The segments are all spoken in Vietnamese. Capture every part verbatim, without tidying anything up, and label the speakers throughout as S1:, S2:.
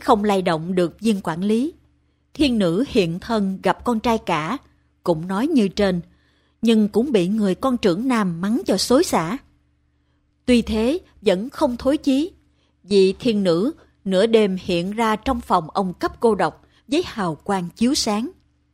S1: không lay động được viên quản lý. Thiên nữ hiện thân gặp con trai cả, cũng nói như trên, nhưng cũng bị người con trưởng nam mắng cho xối xả. Tuy thế, vẫn không thối chí, vì thiên nữ nửa đêm hiện ra trong phòng ông cấp cô độc với hào quang chiếu sáng.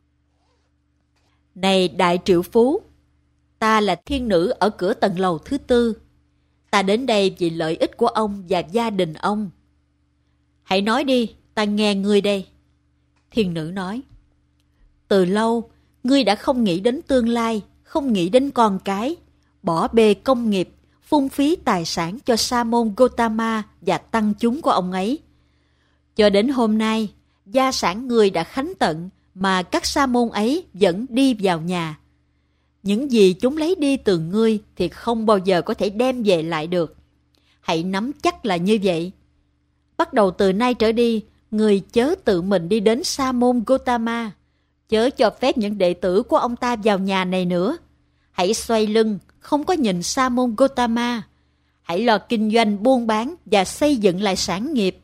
S1: Này đại triệu phú, ta là thiên nữ ở cửa tầng lầu thứ tư. Ta đến đây vì lợi ích của ông và gia đình ông. Hãy nói đi, ta nghe ngươi đây. Thiên nữ nói, từ lâu, ngươi đã không nghĩ đến tương lai, không nghĩ đến con cái, bỏ bê công nghiệp, phung phí tài sản cho sa môn Gotama và tăng chúng của ông ấy. Cho đến hôm nay, gia sản ngươi đã khánh tận mà các sa môn ấy vẫn đi vào nhà. Những gì chúng lấy đi từ ngươi thì không bao giờ có thể đem về lại được. Hãy nắm chắc là như vậy. Bắt đầu từ nay trở đi, ngươi chớ tự mình đi đến sa môn Gotama, chớ cho phép những đệ tử của ông ta vào nhà này nữa. Hãy xoay lưng, không có nhìn sa môn Gotama. Hãy lo kinh doanh buôn bán và xây dựng lại sản nghiệp.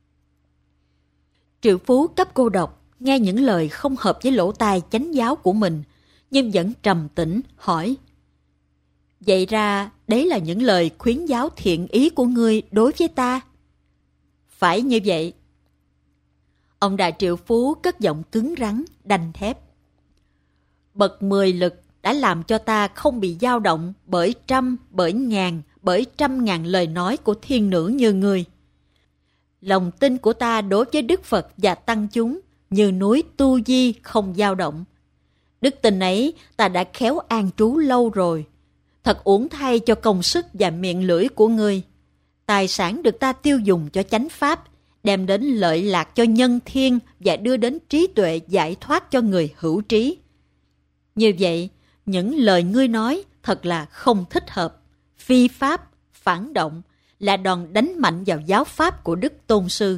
S1: Triệu phú cấp cô độc nghe những lời không hợp với lỗ tai chánh giáo của mình, nhưng vẫn trầm tĩnh hỏi, vậy ra đấy là những lời khuyến giáo thiện ý của ngươi đối với ta? Phải như vậy. Ông đại triệu phú cất giọng cứng rắn, đanh thép. Bậc mười lực đã làm cho ta không bị dao động bởi trăm, bởi ngàn, bởi trăm ngàn lời nói của thiên nữ như ngươi. Lòng tin của ta đối với Đức Phật và tăng chúng như núi Tu Di không dao động. Đức tin ấy ta đã khéo an trú lâu rồi. Thật uổng thay cho công sức và miệng lưỡi của ngươi. Tài sản được ta tiêu dùng cho chánh pháp, đem đến lợi lạc cho nhân thiên và đưa đến trí tuệ giải thoát cho người hữu trí. Như vậy, những lời ngươi nói thật là không thích hợp, phi pháp, phản động, là đòn đánh mạnh vào giáo pháp của Đức Tôn Sư.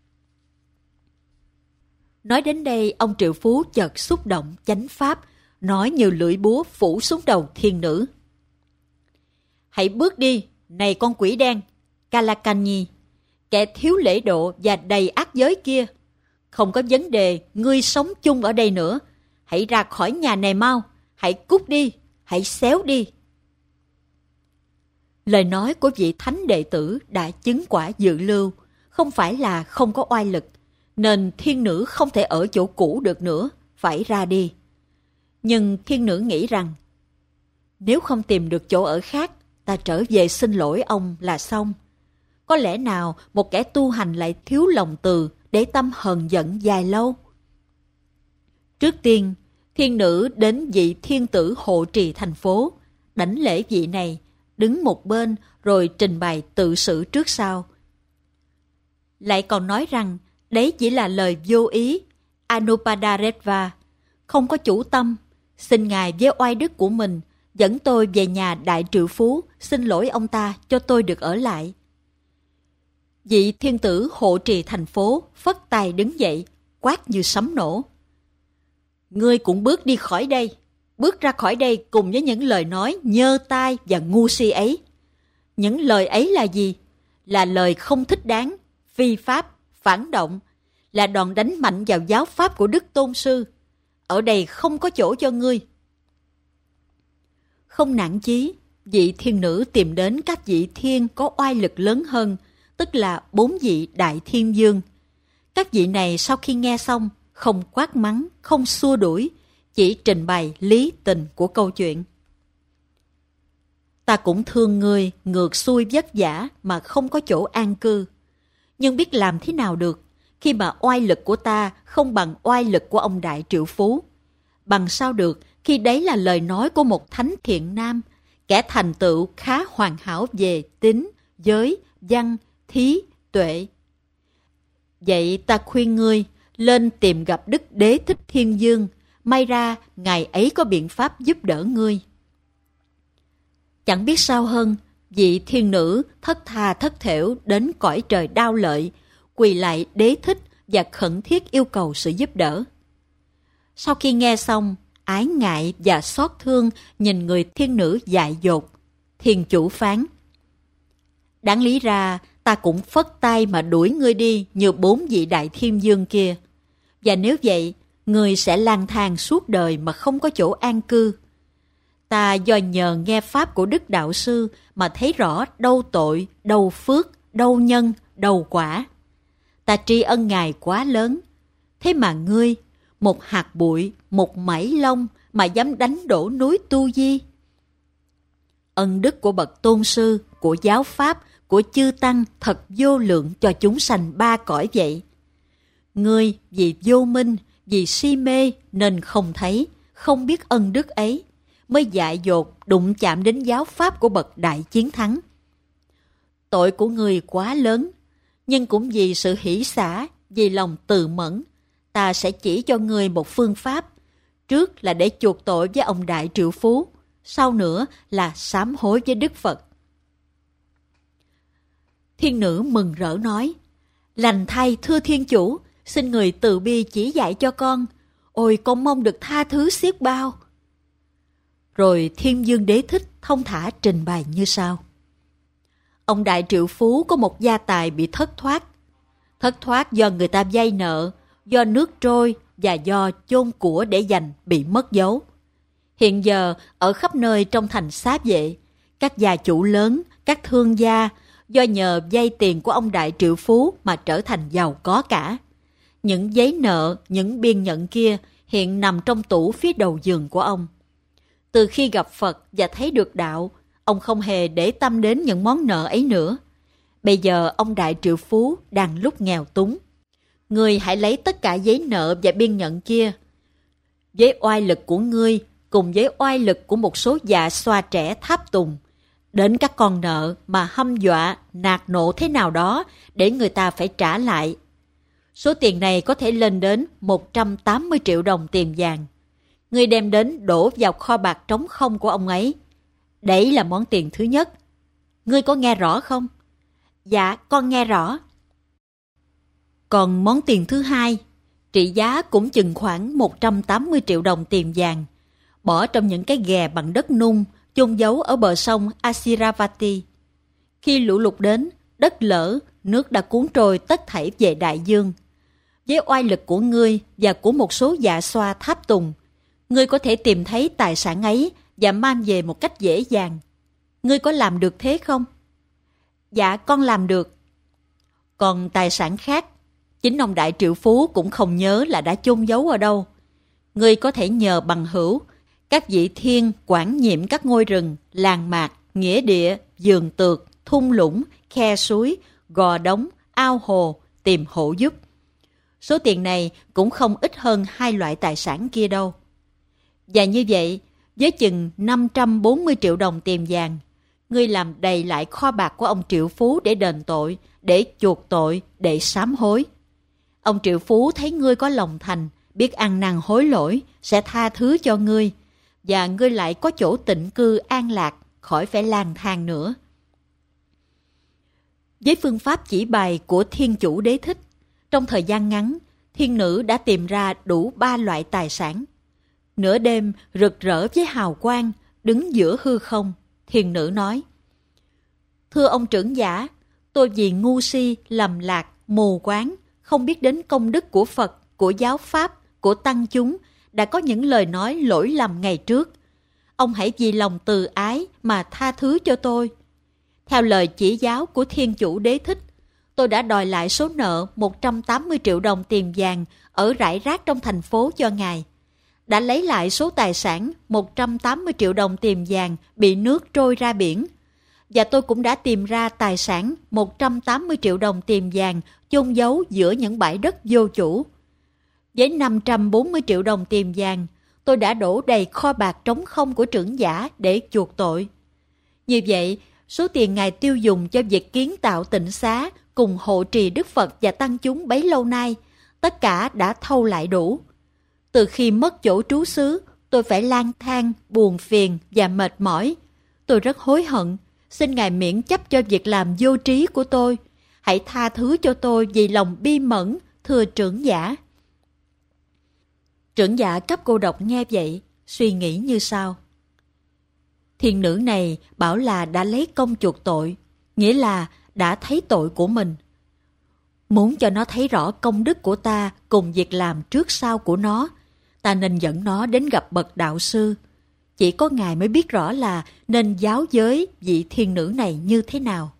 S1: Nói đến đây, ông triệu phú chợt xúc động chánh pháp, nói như lưỡi búa phủ xuống đầu thiên nữ. Hãy bước đi, này con quỷ đen, Kalakani, kẻ thiếu lễ độ và đầy ác giới kia. Không có vấn đề, ngươi sống chung ở đây nữa. Hãy ra khỏi nhà này mau, hãy cút đi, hãy xéo đi. Lời nói của vị thánh đệ tử đã chứng quả dự lưu, không phải là không có oai lực, nên thiên nữ không thể ở chỗ cũ được nữa, phải ra đi. Nhưng thiên nữ nghĩ rằng, nếu không tìm được chỗ ở khác, ta trở về xin lỗi ông là xong. Có lẽ nào một kẻ tu hành lại thiếu lòng từ để tâm hờn giận dài lâu? Trước tiên, thiên nữ đến vị thiên tử hộ trì thành phố, đảnh lễ vị này, đứng một bên rồi trình bày tự sự trước sau. Lại còn nói rằng đấy chỉ là lời vô ý, Anupadareva, không có chủ tâm. Xin ngài với oai đức của mình dẫn tôi về nhà đại triệu phú, xin lỗi ông ta cho tôi được ở lại. Vị thiên tử hộ trì thành phố phất tay đứng dậy, quát như sấm nổ. Ngươi cũng bước đi khỏi đây, bước ra khỏi đây cùng với những lời nói nhơ tai và ngu si ấy. Những lời ấy là gì? Là lời không thích đáng, phi pháp, phản động, là đòn đánh mạnh vào giáo pháp của Đức Tôn Sư. Ở đây không có chỗ cho ngươi. Không nản chí, vị thiên nữ tìm đến các vị thiên có oai lực lớn hơn, tức là bốn vị đại thiên vương. Các vị này sau khi nghe xong, không quát mắng, không xua đuổi, chỉ trình bày lý tình của câu chuyện. Ta cũng thương ngươi ngược xuôi vất vả mà không có chỗ an cư. Nhưng biết làm thế nào được khi mà oai lực của ta không bằng oai lực của ông đại triệu phú? Bằng sao được khi đấy là lời nói của một thánh thiện nam, kẻ thành tựu khá hoàn hảo về tính, giới, văn, thí, tuệ. Vậy ta khuyên ngươi lên tìm gặp Đức Đế Thích Thiên Vương, may ra ngài ấy có biện pháp giúp đỡ ngươi. Chẳng biết sao hơn, vị thiên nữ thất tha thất thểu đến cõi trời Đao Lợi, quỳ lại Đế Thích và khẩn thiết yêu cầu sự giúp đỡ. Sau khi nghe xong, ái ngại và xót thương nhìn người thiên nữ dại dột, thiên chủ phán: đáng lý ra ta cũng phất tay mà đuổi ngươi đi như bốn vị đại thiên dương kia. Và nếu vậy, ngươi sẽ lang thang suốt đời mà không có chỗ an cư. Ta do nhờ nghe pháp của Đức Đạo Sư mà thấy rõ đâu tội, đâu phước, đâu nhân, đâu quả. Ta tri ân Ngài quá lớn. Thế mà ngươi, một hạt bụi, một mảy lông mà dám đánh đổ núi Tu Di. Ân đức của bậc tôn sư, của giáo pháp, của chư tăng thật vô lượng cho chúng sanh ba cõi vậy. Ngươi vì vô minh, vì si mê nên không thấy, không biết ân đức ấy, mới dại dột đụng chạm đến giáo pháp của bậc đại chiến thắng. Tội của ngươi quá lớn, nhưng cũng vì sự hỷ xả, vì lòng từ mẫn, ta sẽ chỉ cho ngươi một phương pháp. Trước là để chuộc tội với ông Đại Triệu Phú, sau nữa là sám hối với Đức Phật. Thiên nữ mừng rỡ nói, lành thay thưa Thiên Chủ, xin người từ bi chỉ dạy cho con. Ôi con mong được tha thứ xiết bao. Rồi Thiên Dương Đế Thích thông thả trình bày như sau. Ông Đại Triệu Phú có một gia tài bị thất thoát. Thất thoát do người ta vay nợ, do nước trôi và do chôn của để dành bị mất dấu. Hiện giờ ở khắp nơi trong thành Xá Vệ, các gia chủ lớn, các thương gia do nhờ vay tiền của ông Đại Triệu Phú mà trở thành giàu có cả. Những giấy nợ, những biên nhận kia hiện nằm trong tủ phía đầu giường của ông. Từ khi gặp Phật và thấy được đạo, ông không hề để tâm đến những món nợ ấy nữa. Bây giờ ông Đại Triệu Phú đang lúc nghèo túng. Ngươi hãy lấy tất cả giấy nợ và biên nhận kia, với oai lực của ngươi cùng với oai lực của một số dạ xoa trẻ tháp tùng, đến các con nợ mà hăm dọa, nạt nộ thế nào đó để người ta phải trả lại. Số tiền này có thể lên đến một trăm tám mươi triệu đồng tiền vàng. Ngươi đem đến đổ vào kho bạc trống không của ông ấy. Đấy là món tiền thứ nhất. Ngươi có nghe rõ không? Dạ, con nghe rõ. Còn món tiền thứ hai, trị giá cũng chừng khoảng một trăm tám mươi triệu đồng tiền vàng, bỏ trong những cái ghè bằng đất nung, chôn giấu ở bờ sông Asiravati. Khi lũ lụt đến, đất lở, nước đã cuốn trôi tất thảy về đại dương. Với oai lực của ngươi và của một số dạ xoa tháp tùng, ngươi có thể tìm thấy tài sản ấy và mang về một cách dễ dàng. Ngươi có làm được thế không? Dạ, con làm được. Còn tài sản khác, chính ông Đại Triệu Phú cũng không nhớ là đã chôn giấu ở đâu. Ngươi có thể nhờ bằng hữu, các vị thiên quản nhiệm các ngôi rừng, làng mạc, nghĩa địa, vườn tược, thung lũng, khe suối, gò đống, ao hồ tìm hộ giúp. Số tiền này cũng không ít hơn hai loại tài sản kia đâu. Và như vậy, với chừng năm trăm bốn mươi triệu đồng tiền vàng, ngươi làm đầy lại kho bạc của ông Triệu Phú để đền tội, để chuộc tội, để sám hối. Ông Triệu Phú thấy ngươi có lòng thành, biết ăn năn hối lỗi, sẽ tha thứ cho ngươi, và ngươi lại có chỗ tịnh cư an lạc, khỏi phải lang thang nữa. Với phương pháp chỉ bày của Thiên Chủ Đế Thích, trong thời gian ngắn, thiên nữ đã tìm ra đủ ba loại tài sản. Nửa đêm rực rỡ với hào quang, đứng giữa hư không, thiên nữ nói: Thưa ông trưởng giả, tôi vì ngu si, lầm lạc, mù quáng, không biết đến công đức của Phật, của giáo pháp, của tăng chúng, đã có những lời nói lỗi lầm ngày trước. Ông hãy vì lòng từ ái mà tha thứ cho tôi. Theo lời chỉ giáo của Thiên Chủ Đế Thích, tôi đã đòi lại số nợ một trăm tám mươi triệu đồng tiền vàng ở rải rác trong thành phố cho ngài. Đã lấy lại số tài sản một trăm tám mươi triệu đồng tiền vàng bị nước trôi ra biển. Và tôi cũng đã tìm ra tài sản một trăm tám mươi triệu đồng tiền vàng chôn giấu giữa những bãi đất vô chủ. Với năm trăm bốn mươi triệu đồng tiền vàng, tôi đã đổ đầy kho bạc trống không của trưởng giả để chuộc tội. Như vậy, số tiền ngài tiêu dùng cho việc kiến tạo tịnh xá cùng hộ trì Đức Phật và tăng chúng bấy lâu nay, tất cả đã thâu lại đủ. Từ khi mất chỗ trú xứ, tôi phải lang thang, buồn phiền và mệt mỏi. Tôi rất hối hận, xin ngài miễn chấp cho việc làm vô trí của tôi. Hãy tha thứ cho tôi vì lòng bi mẫn, thưa trưởng giả. Trưởng giả cấp cô độc nghe vậy, suy nghĩ như sau. Thiên nữ này bảo là đã lấy công chuộc tội, nghĩa là đã thấy tội của mình. Muốn cho nó thấy rõ công đức của ta cùng việc làm trước sau của nó, ta nên dẫn nó đến gặp bậc đạo sư. Chỉ có Ngài mới biết rõ là nên giáo giới vị thiên nữ này như thế nào.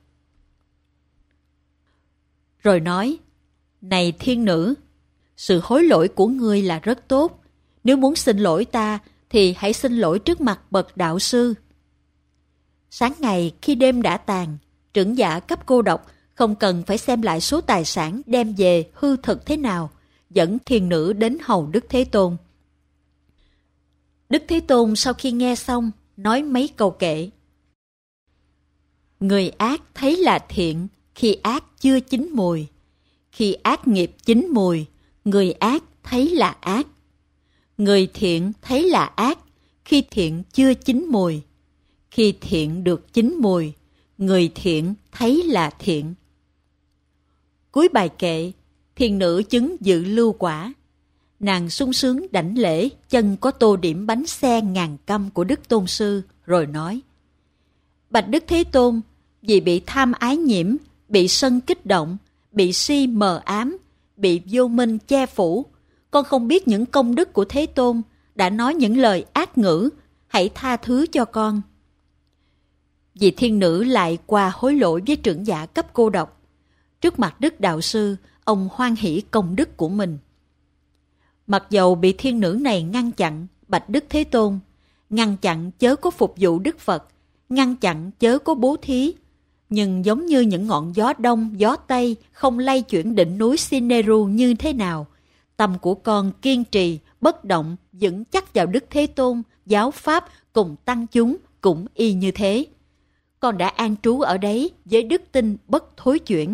S1: Rồi nói, này thiên nữ, sự hối lỗi của ngươi là rất tốt. Nếu muốn xin lỗi ta, thì hãy xin lỗi trước mặt bậc đạo sư. Sáng ngày khi đêm đã tàn, trưởng giả cấp cô độc không cần phải xem lại số tài sản đem về hư thực thế nào, dẫn thiên nữ đến hầu Đức Thế Tôn. Đức Thế Tôn sau khi nghe xong, nói mấy câu kệ. Người ác thấy là thiện khi ác chưa chín mùi. Khi ác nghiệp chín mùi, người ác thấy là ác. Người thiện thấy là ác khi thiện chưa chín mùi. Khi thiện được chín mùi, người thiện thấy là thiện. Cuối bài kệ, thiên nữ chứng dự lưu quả. Nàng sung sướng đảnh lễ chân có tô điểm bánh xe ngàn căm của Đức Tôn Sư, rồi nói: Bạch Đức Thế Tôn, vì bị tham ái nhiễm, bị sân kích động, bị si mờ ám, bị vô minh che phủ, con không biết những công đức của Thế Tôn, đã nói những lời ác ngữ, hãy tha thứ cho con. Vị thiên nữ lại qua hối lỗi với trưởng giả cấp cô độc. Trước mặt Đức Đạo Sư, ông hoan hỷ công đức của mình. Mặc dầu bị thiên nữ này ngăn chặn, bạch Đức Thế Tôn, ngăn chặn chớ có phục vụ Đức Phật, ngăn chặn chớ có bố thí, nhưng giống như những ngọn gió đông, gió tây không lay chuyển đỉnh núi Sineru như thế nào, tâm của con kiên trì, bất động, vững chắc vào Đức Thế Tôn, giáo pháp cùng tăng chúng cũng y như thế. Con đã an trú ở đấy với đức tin bất thối chuyển.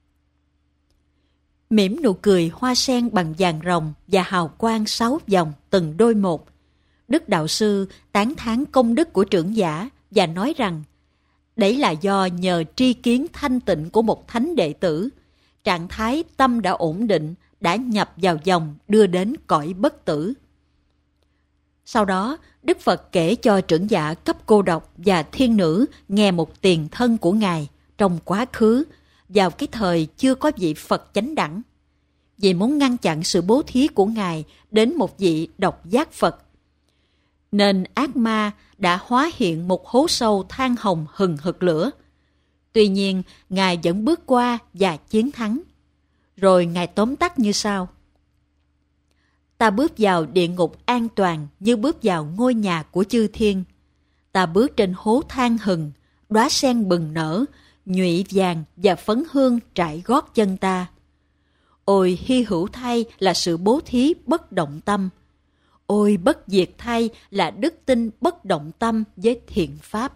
S1: Mỉm nụ cười hoa sen bằng vàng rồng và hào quang sáu vòng từng đôi một. Đức Đạo Sư tán thán công đức của trưởng giả và nói rằng đấy là do nhờ tri kiến thanh tịnh của một thánh đệ tử, trạng thái tâm đã ổn định, đã nhập vào dòng đưa đến cõi bất tử. Sau đó, Đức Phật kể cho trưởng giả cấp cô độc và thiên nữ nghe một tiền thân của Ngài trong quá khứ, vào cái thời chưa có vị Phật chánh đẳng. Vì muốn ngăn chặn sự bố thí của Ngài đến một vị độc giác Phật, nên ác ma đã hóa hiện một hố sâu than hồng hừng hực lửa. Tuy nhiên, Ngài vẫn bước qua và chiến thắng. Rồi Ngài tóm tắt như sau: Ta bước vào địa ngục an toàn như bước vào ngôi nhà của chư thiên. Ta bước trên hố than hừng, đóa sen bừng nở, nhụy vàng và phấn hương trải gót chân ta. Ôi hy hữu thay là sự bố thí bất động tâm. Ôi bất diệt thay là đức tin bất động tâm với thiện pháp.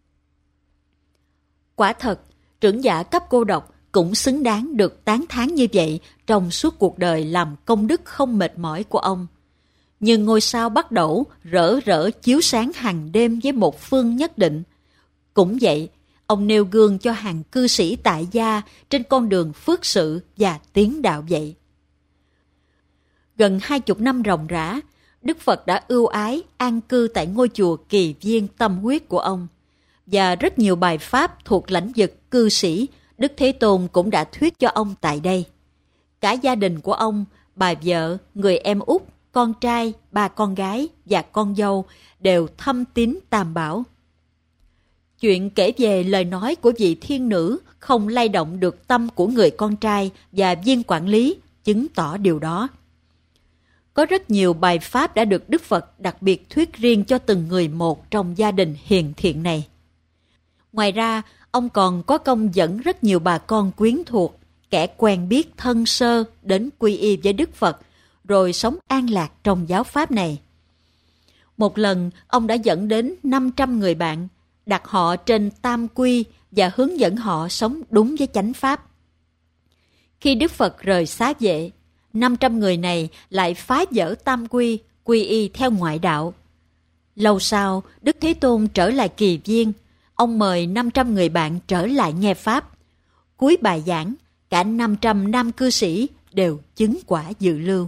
S1: Quả thật, trưởng giả cấp cô độc cũng xứng đáng được tán thán như vậy trong suốt cuộc đời làm công đức không mệt mỏi của ông. Nhưng ngôi sao bắt đầu rỡ rỡ chiếu sáng hàng đêm với một phương nhất định. Cũng vậy, ông nêu gương cho hàng cư sĩ tại gia trên con đường phước sự và tiến đạo vậy. Gần hai chục năm ròng rã, Đức Phật đã ưu ái an cư tại ngôi chùa Kỳ Viên tâm huyết của ông. Và rất nhiều bài pháp thuộc lãnh vực cư sĩ, Đức Thế Tôn cũng đã thuyết cho ông tại đây. Cả gia đình của ông, bà vợ, người em út, con trai, ba con gái và con dâu đều thâm tín Tam Bảo. Chuyện kể về lời nói của vị thiên nữ không lay động được tâm của người con trai và viên quản lý, chứng tỏ điều đó. Có rất nhiều bài pháp đã được Đức Phật đặc biệt thuyết riêng cho từng người một trong gia đình hiền thiện này. Ngoài ra, ông còn có công dẫn rất nhiều bà con quyến thuộc, kẻ quen biết thân sơ đến quy y với Đức Phật, rồi sống an lạc trong giáo pháp này. Một lần, ông đã dẫn đến năm trăm người bạn, đặt họ trên tam quy và hướng dẫn họ sống đúng với chánh pháp. Khi Đức Phật rời xá vệ, năm trăm người này lại phá vỡ tam quy, quy y theo ngoại đạo. Lâu sau, Đức Thế Tôn trở lại Kỳ Viên. Ông mời năm trăm người bạn trở lại nghe pháp. Cuối bài giảng, cả năm trăm nam cư sĩ đều chứng quả dự lưu.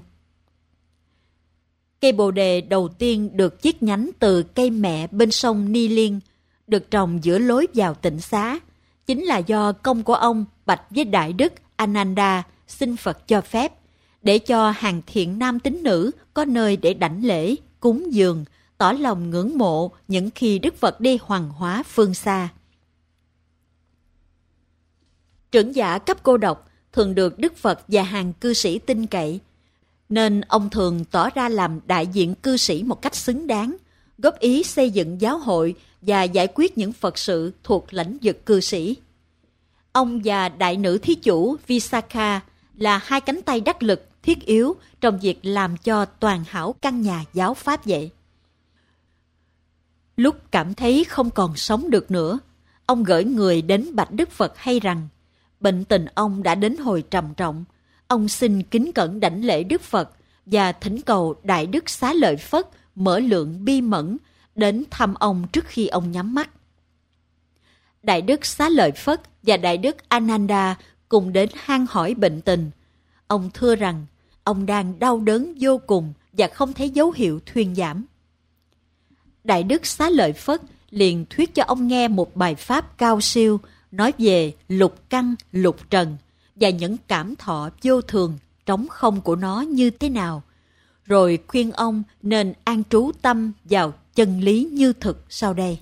S1: Cây bồ đề đầu tiên được chiết nhánh từ cây mẹ bên sông Ni Liên, được trồng giữa lối vào tịnh xá, chính là do công của ông bạch với Đại Đức Ananda xin Phật cho phép, để cho hàng thiện nam tín nữ có nơi để đảnh lễ, cúng dường, tỏ lòng ngưỡng mộ những khi Đức Phật đi hoằng hóa phương xa. Trưởng giả cấp cô độc thường được Đức Phật và hàng cư sĩ tin cậy, nên ông thường tỏ ra làm đại diện cư sĩ một cách xứng đáng, góp ý xây dựng giáo hội và giải quyết những Phật sự thuộc lãnh vực cư sĩ. Ông và đại nữ thí chủ Visakha là hai cánh tay đắc lực thiết yếu trong việc làm cho toàn hảo căn nhà giáo pháp vậy. Lúc cảm thấy không còn sống được nữa, ông gửi người đến bạch Đức Phật hay rằng bệnh tình ông đã đến hồi trầm trọng. Ông xin kính cẩn đảnh lễ Đức Phật và thỉnh cầu Đại Đức Xá Lợi Phất mở lượng bi mẫn đến thăm ông trước khi ông nhắm mắt. Đại Đức Xá Lợi Phất và Đại Đức Ananda cùng đến han hỏi bệnh tình. Ông thưa rằng ông đang đau đớn vô cùng và không thấy dấu hiệu thuyên giảm. Đại Đức Xá Lợi Phất liền thuyết cho ông nghe một bài pháp cao siêu nói về lục căn, lục trần và những cảm thọ vô thường, trống không của nó như thế nào, rồi khuyên ông nên an trú tâm vào chân lý như thực sau đây.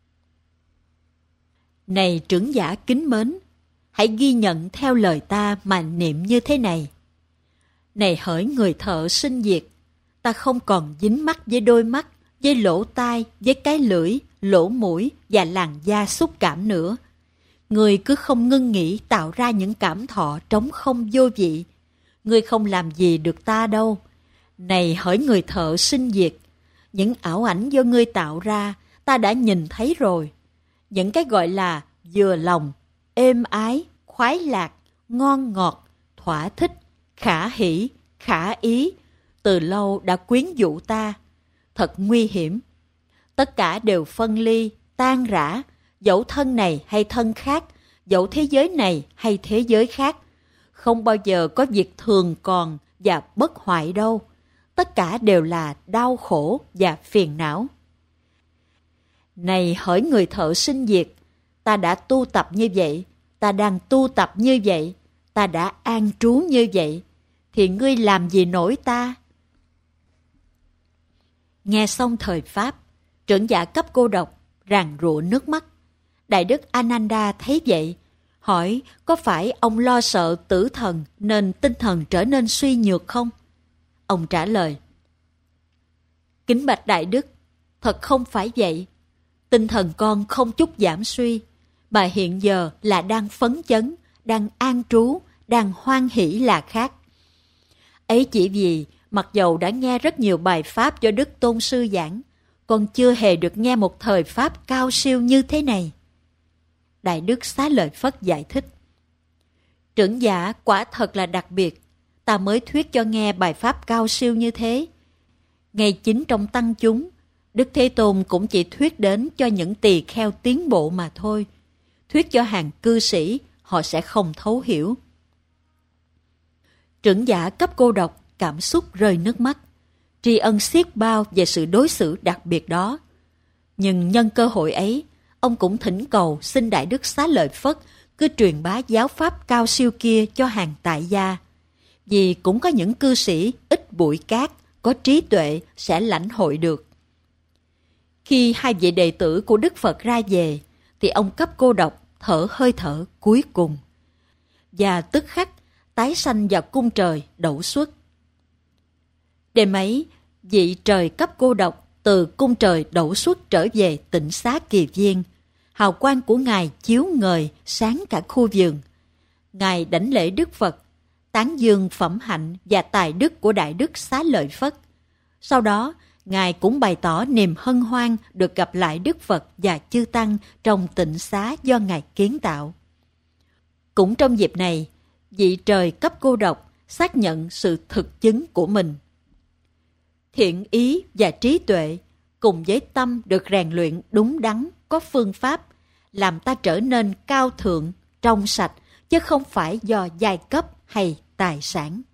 S1: Này trưởng giả kính mến, hãy ghi nhận theo lời ta mà niệm như thế này. Này hỡi người thợ sinh diệt, ta không còn dính mắc với đôi mắt, với lỗ tai, với cái lưỡi, lỗ mũi và làn da xúc cảm nữa. Người cứ không ngưng nghĩ tạo ra những cảm thọ trống không vô vị. Người không làm gì được ta đâu. Này hỡi người thợ sinh diệt, những ảo ảnh do ngươi tạo ra, ta đã nhìn thấy rồi. Những cái gọi là vừa lòng, êm ái, khoái lạc, ngon ngọt, thỏa thích, khả hỷ, khả ý, từ lâu đã quyến dụ ta. Thật nguy hiểm. Tất cả đều phân ly, tan rã, dẫu thân này hay thân khác, dẫu thế giới này hay thế giới khác. Không bao giờ có việc thường còn và bất hoại đâu. Tất cả đều là đau khổ và phiền não. Này hỡi người thợ sinh diệt, ta đã tu tập như vậy, ta đang tu tập như vậy, ta đã an trú như vậy, thì ngươi làm gì nổi ta? Nghe xong thời Pháp, trưởng giả cấp cô độc ràn rụa nước mắt. Đại Đức Ananda thấy vậy, hỏi có phải ông lo sợ tử thần nên tinh thần trở nên suy nhược không? Ông trả lời, kính bạch Đại Đức, thật không phải vậy. Tinh thần con không chút giảm suy, mà hiện giờ là đang phấn chấn, đang an trú, đang hoan hỷ là khác. Ấy chỉ vì mặc dầu đã nghe rất nhiều bài pháp do Đức Tôn Sư giảng, con chưa hề được nghe một thời pháp cao siêu như thế này. Đại Đức Xá Lợi Phất giải thích, trưởng giả quả thật là đặc biệt, ta mới thuyết cho nghe bài pháp cao siêu như thế. Ngay chính trong tăng chúng, Đức Thế Tôn cũng chỉ thuyết đến cho những tỳ kheo tiến bộ mà thôi. Thuyết cho hàng cư sĩ, họ sẽ không thấu hiểu. Trưởng giả cấp cô độc cảm xúc rơi nước mắt, tri ân xiết bao về sự đối xử đặc biệt đó. Nhưng nhân cơ hội ấy, ông cũng thỉnh cầu xin Đại Đức Xá Lợi Phất cứ truyền bá giáo pháp cao siêu kia cho hàng tại gia. Vì cũng có những cư sĩ ít bụi cát, có trí tuệ sẽ lãnh hội được. Khi hai vị đệ tử của Đức Phật ra về, thì ông cấp cô độc thở hơi thở cuối cùng. Và tức khắc tái sanh vào cung trời đẩu xuất. Đêm ấy, vị trời cấp cô độc từ cung trời đẩu xuất trở về Tịnh Xá Kỳ Viên. Hào quang của Ngài chiếu ngời sáng cả khu vườn. Ngài đảnh lễ Đức Phật, tán dương phẩm hạnh và tài đức của Đại Đức Xá Lợi Phất. Sau đó, Ngài cũng bày tỏ niềm hân hoan được gặp lại Đức Phật và chư Tăng trong tịnh xá do Ngài kiến tạo. Cũng trong dịp này, vị trời cấp cô độc xác nhận sự thực chứng của mình. Thiện ý và trí tuệ cùng với tâm được rèn luyện đúng đắn, có phương pháp, làm ta trở nên cao thượng, trong sạch, chứ không phải do giai cấp hay tài sản.